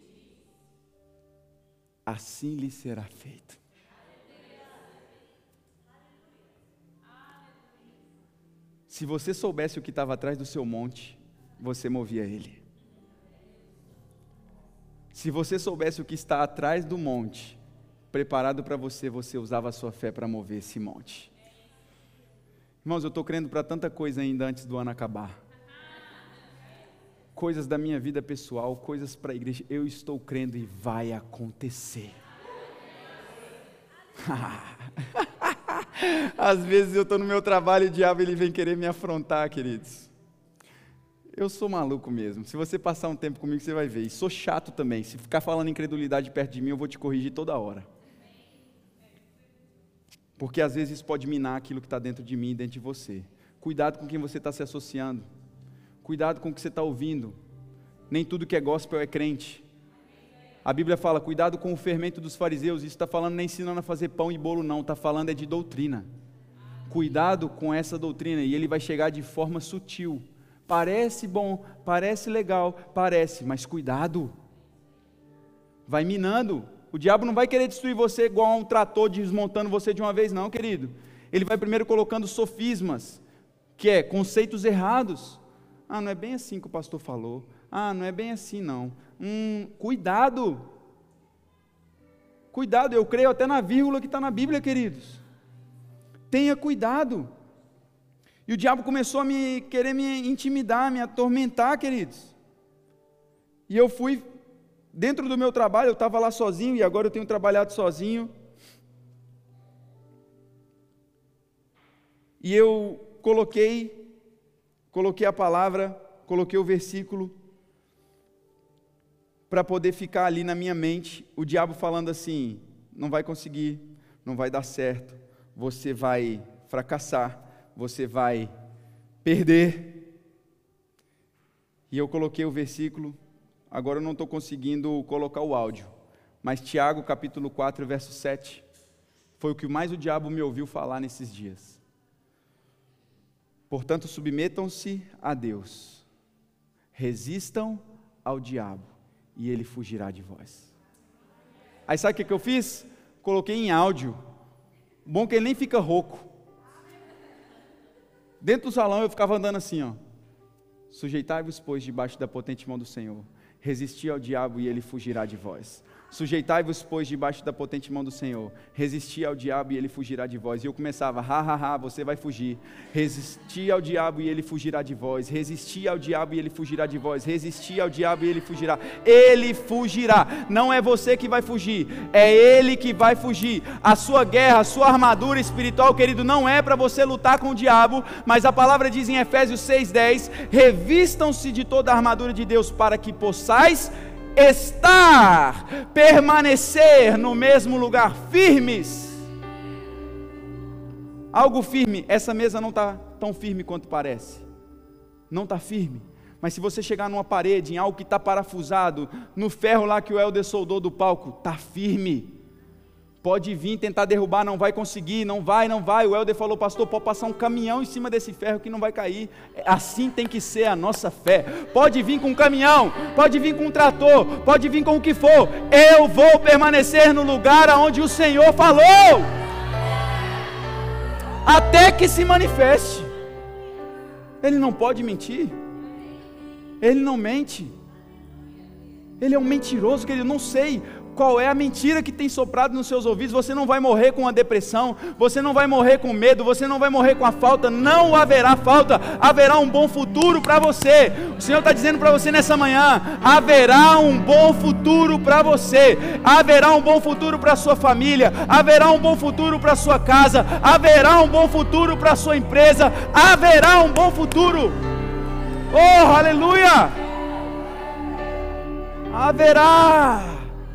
assim lhe será feito. Se você soubesse o que estava atrás do seu monte, você movia ele. Se você soubesse o que está atrás do monte, preparado para você, você usava a sua fé para mover esse monte. Irmãos, eu estou crendo para tanta coisa ainda antes do ano acabar. Coisas da minha vida pessoal, coisas para a igreja, eu estou crendo e vai acontecer. Às vezes eu estou no meu trabalho e o diabo ele vem querer me afrontar, queridos. Eu sou maluco mesmo. Se você passar um tempo comigo, você vai ver. E sou chato também. Se ficar falando incredulidade perto de mim, eu vou te corrigir toda hora. Porque às vezes isso pode minar aquilo que está dentro de mim e dentro de você. Cuidado com quem você está se associando. Cuidado com o que você está ouvindo. Nem tudo que é gospel é crente. A Bíblia fala: cuidado com o fermento dos fariseus. Isso está falando nem ensinando a fazer pão e bolo não. Está falando é de doutrina. Cuidado com essa doutrina. E ele vai chegar de forma sutil Parece bom, parece legal, parece, mas cuidado. Vai minando. O diabo não vai querer destruir você igual a um trator desmontando você de uma vez não, querido. Ele vai primeiro colocando sofismas, que é conceitos errados. Ah, não é bem assim que o pastor falou. Ah, não é bem assim não. Cuidado. Cuidado, eu creio até na vírgula que está na Bíblia, queridos. Tenha cuidado. E o diabo começou a querer me intimidar, me atormentar, queridos. E eu fui, dentro do meu trabalho, eu estava lá sozinho, e agora eu tenho trabalhado sozinho. E eu coloquei a palavra, coloquei o versículo, para poder ficar ali na minha mente, o diabo falando assim, não vai conseguir, não vai dar certo, você vai fracassar, você vai perder. E eu coloquei o versículo, agora eu não estou conseguindo colocar o áudio, mas Tiago capítulo 4, verso 7, foi o que mais o diabo me ouviu falar nesses dias. Portanto, submetam-se a Deus, resistam ao diabo, e ele fugirá de vós. Aí sabe o que eu fiz? Coloquei em áudio. Bom que ele nem fica rouco. Dentro do salão eu ficava andando assim, ó. Sujeitai-vos, pois, debaixo da potente mão do Senhor. Resisti ao diabo e ele fugirá de vós. Sujeitai-vos, pois, debaixo da potente mão do Senhor. Resisti ao diabo e ele fugirá de vós. E eu começava, você vai fugir. Resisti ao diabo e ele fugirá de vós. Resisti ao diabo e ele fugirá de vós. Resisti ao diabo e ele fugirá. Ele fugirá. Não é você que vai fugir, é ele que vai fugir. A sua guerra, a sua armadura espiritual, querido, não é para você lutar com o diabo, mas a palavra diz em Efésios 6:10, revistam-se de toda a armadura de Deus para que possais permanecer no mesmo lugar, firmes. Algo firme, essa mesa não está tão firme quanto parece, não está firme, mas se você chegar numa parede, em algo que está parafusado, no ferro lá que o Helder soldou do palco, está firme. Pode vir tentar derrubar, não vai conseguir, não vai. O Helder falou, pastor, pode passar um caminhão em cima desse ferro que não vai cair. Assim tem que ser a nossa fé. Pode vir com um caminhão, pode vir com um trator, pode vir com o que for. Eu vou permanecer no lugar aonde o Senhor falou. Até que se manifeste. Ele não pode mentir. Ele não mente. Ele é um mentiroso, querido, não sei qual é a mentira que tem soprado nos seus ouvidos. Você não vai morrer com a depressão, você não vai morrer com medo, você não vai morrer com a falta, não haverá falta, haverá um bom futuro para você. O Senhor está dizendo para você nessa manhã, haverá um bom futuro para você, haverá um bom futuro para a sua família, haverá um bom futuro para a sua casa, haverá um bom futuro para a sua empresa, haverá um bom futuro. Oh, aleluia! Haverá.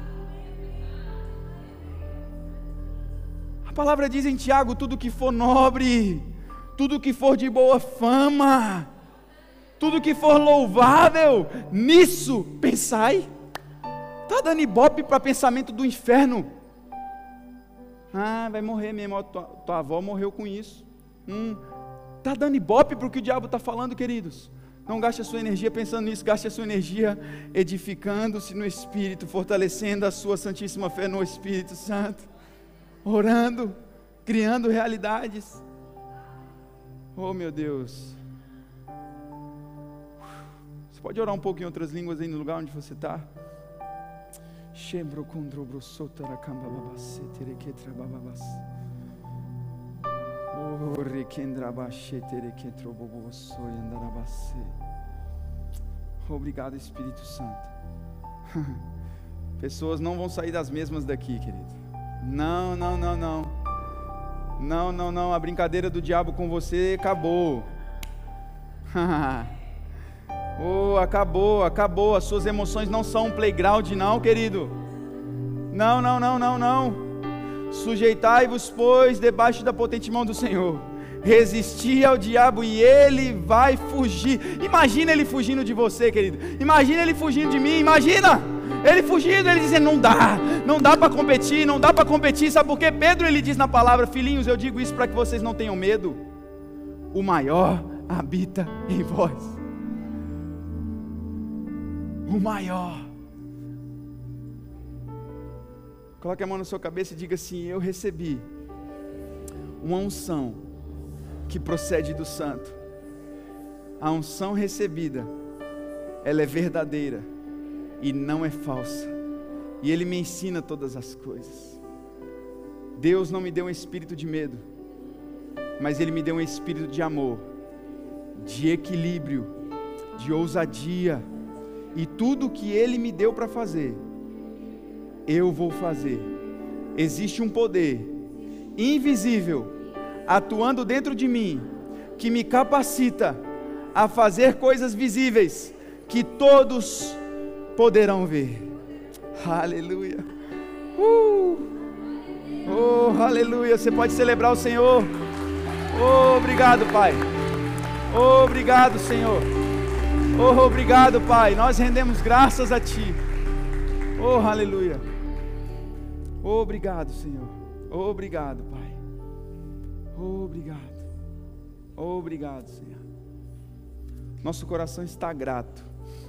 A palavra diz em Tiago, tudo que for nobre, tudo que for de boa fama, tudo que for louvável, nisso pensai. Está dando ibope para pensamento do inferno. Ah, vai morrer mesmo, tua avó morreu com isso. Está dando ibope para o que o diabo está falando, queridos. Não gaste a sua energia pensando nisso, gaste a sua energia edificando-se no Espírito, fortalecendo a sua santíssima fé no Espírito Santo, orando, criando realidades. Oh meu Deus, você pode orar um pouco em outras línguas aí no lugar onde você está? Obrigado, Espírito Santo. Pessoas não vão sair das mesmas daqui, querido. Não. Não, a brincadeira do diabo com você acabou. Acabou. As suas emoções não são um playground, não, querido. Não. Sujeitai-vos, pois, debaixo da potente mão do Senhor. Resisti ao diabo e ele vai fugir. Imagina ele fugindo de você, querido. Imagina ele fugindo de mim. Imagina ele fugindo, ele dizendo, não dá para competir, sabe por quê? Pedro, ele diz na palavra, filhinhos, eu digo isso para que vocês não tenham medo, o maior habita em vós. o maior. Coloque a mão na sua cabeça e diga assim: eu recebi uma unção que procede do Santo. A unção recebida, ela é verdadeira e não é falsa, e Ele me ensina todas as coisas. Deus não me deu um espírito de medo, mas Ele me deu um espírito de amor, de equilíbrio, de ousadia, e tudo que Ele me deu para fazer, eu vou fazer. Existe um poder invisível atuando dentro de mim, que me capacita a fazer coisas visíveis, que todos poderão ver. Aleluia. Oh, aleluia. Você pode celebrar o Senhor. Oh, obrigado, Pai. Oh, obrigado, Senhor. Oh, obrigado, Pai. Nós rendemos graças a Ti. Oh, aleluia. Oh, obrigado, Senhor. Oh, obrigado, Pai. Oh, obrigado. Oh, obrigado, Senhor. Nosso coração está grato.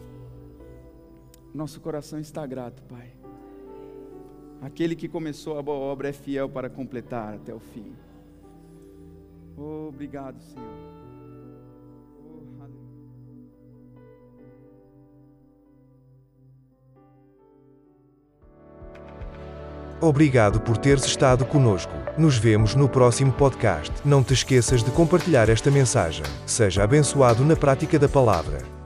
Nosso coração está grato, Pai. Aquele que começou a boa obra é fiel para completar até o fim. Oh, obrigado, Senhor. Oh, aleluia. Obrigado por teres estado conosco. Nos vemos no próximo podcast. Não te esqueças de compartilhar esta mensagem. Seja abençoado na prática da palavra.